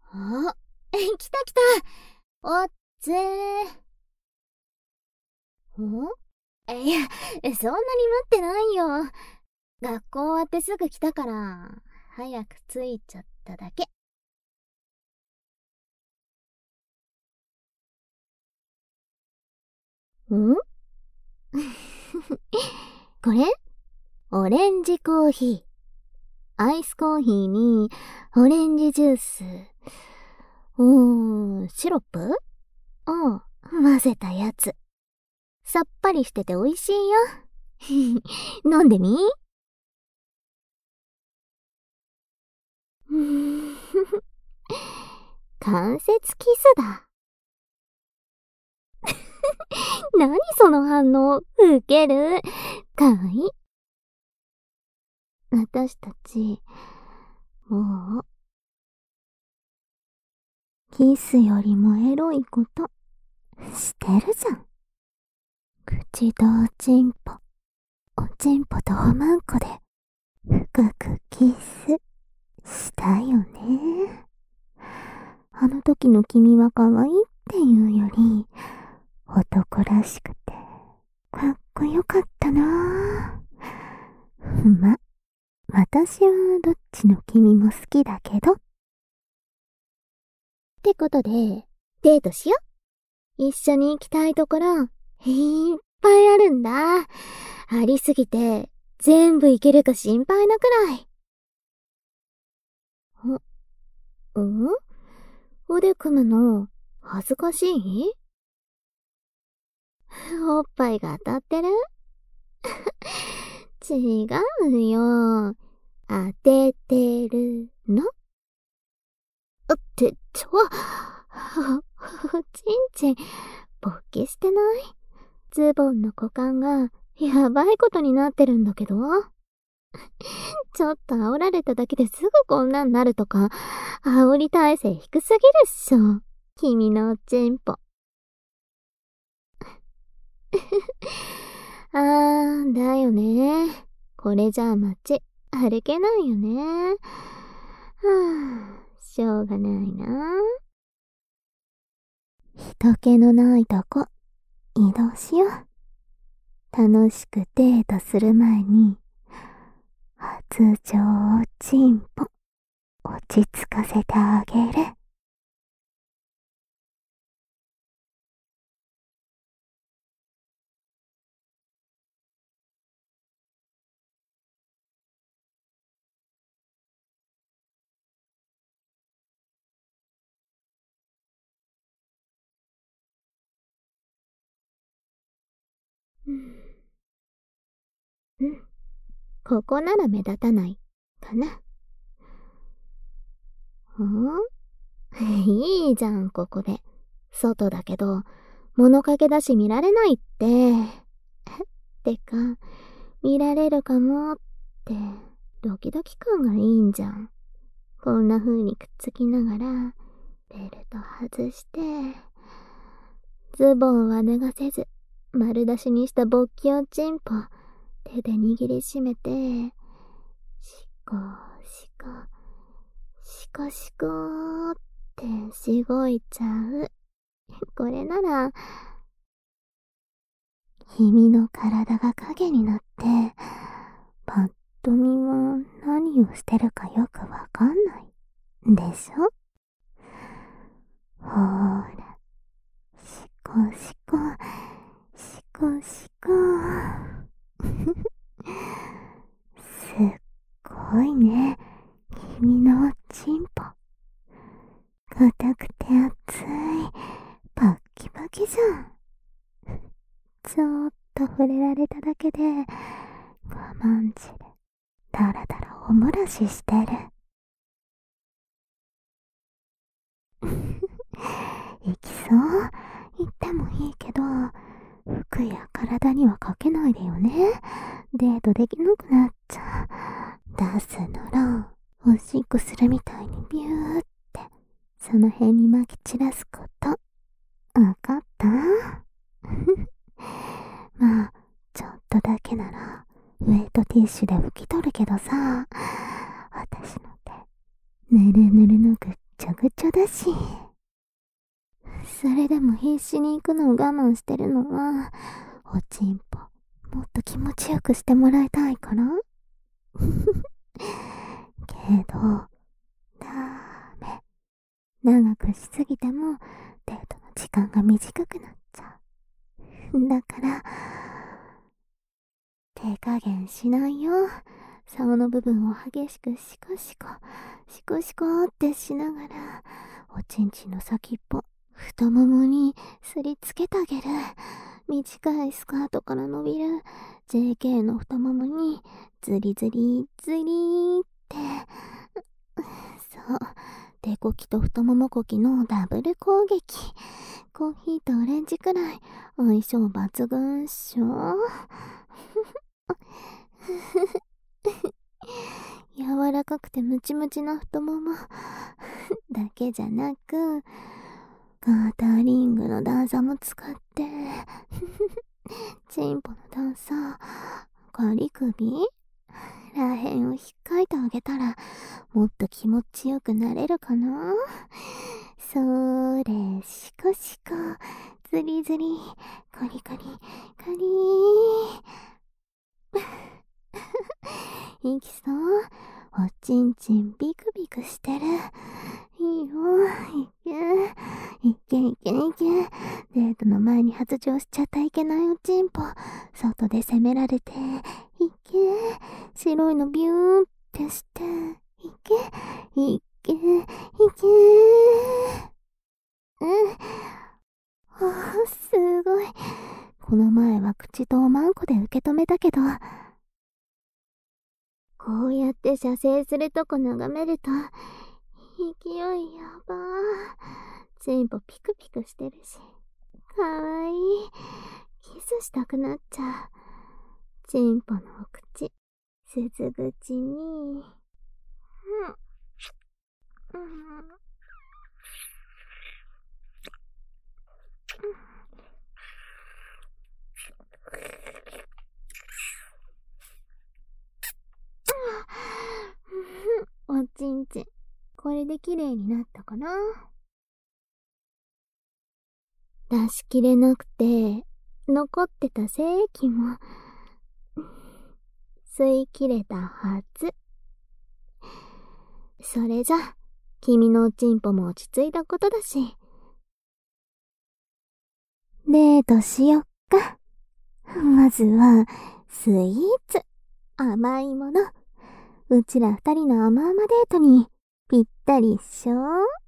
あ、来た来た。おっつー。いや、そんなに待ってないよ。学校終わってすぐ来たから、早く着いちゃっただけ。んこれオレンジコーヒー。アイスコーヒーに、オレンジジュース。シロップ混ぜたやつ。さっぱりしてて美味しいよ。飲んでみ関節キスだ。何その反応、ウケる。かわいい。私たち、もう、キスよりもエロいことしてるじゃん。口とおちんぽ、おちんぽとおまんこで深くキスしたよね。あの時の君は可愛いっていうより男らしくてかっこよかったな。ま、私はどっちの君も好きだけど。ってことで、デートしよ。一緒に行きたいところ、いっぱいあるんだ。ありすぎて、全部行けるか心配なくらい。腕組むの、恥ずかしい？おっぱいが当たってる？違うよ。当ててるの？ちんちん、勃起してない？ズボンの股間が、やばいことになってるんだけど。ちょっと煽られただけですぐこんなんなるとか、煽り耐性低すぎるっしょ。君のおちんぽ。だよね。これじゃあ街、歩けないよね。しょうがないな。人気のないとこ、移動しよう。楽しくデートする前に、初上おちんぽ、落ち着かせてあげる。ここなら目立たない、かな。いいじゃん、ここで。外だけど、物陰だし見られないって。てか、見られるかもって、ドキドキ感がいいんじゃん。こんな風にくっつきながら、ベルト外して、ズボンは脱がせず、丸出しにした勃起おちんぽ、手で握りしめて、シコシコ、シコシコーってしごいちゃう。これなら、君の体が影になって、パッと見は何をしてるかよくわかんない。でしょ？ほーら、シコシコ、シコシコ。すっごいね、君のおちんぽ。硬くて熱い、パッキパキじゃん。ちょっと触れられただけで、我慢汁、だらだらおもらししてる。行きそう？行ってもいいけど、服や体にはかけないでよね。デートできなくなっちゃう。出すなら、おしっこするみたいにビューって、その辺に撒き散らすこと。わかった？まあ、ちょっとだけなら、ウェットティッシュで拭き取るけどさ、私の手、ぬるぬるのぐっちょぐちょだし。それでも必死に行くのを我慢してるのは、おちんぽ、もっと気持ちよくしてもらいたいからけど、ダメ。長くしすぎても、デートの時間が短くなっちゃう。だから、手加減しないよ。竿の部分を激しくシコシコ、シコシコってしながら、おちんちんの先っぽ、太ももにすりつけてあげる。短いスカートから伸びる JK の太ももにズリズリズリーって。そう。手こきと太ももこきのダブル攻撃。コーヒーとオレンジくらい相性抜群っしょ。柔らかくてムチムチな太ももだけじゃなく、ガーターリングの段差も使ってチンポの段差、ガリ首らへんを引っかいてあげたらもっと気持ちよくなれるかな。それ、シコシコ、ズリズリ、コリコリ、コリーいきそう。おちんちんビクビクしてる。いいよ、いけ、いけいけいけ。デートの前に発情しちゃったいけないおちんぽ。外で責められて、いけ。白いのビューンってして、いけ、いけ、いけ。すごい。この前は口とおまんこで受け止めたけど、こうやって射精するとこ眺めると、勢いやばー。チンポピクピクしてるし、かわいい。キスしたくなっちゃう。チンポのお口、鈴口に、おちんちん、これで綺麗になったかな。出しきれなくて、残ってた精液も、吸い切れたはず。それじゃ、君のおちんぽも落ち着いたことだし、デートしよっか。まずは、スイーツ。甘いもの。うちら二人の甘々デートにぴったりっしょ。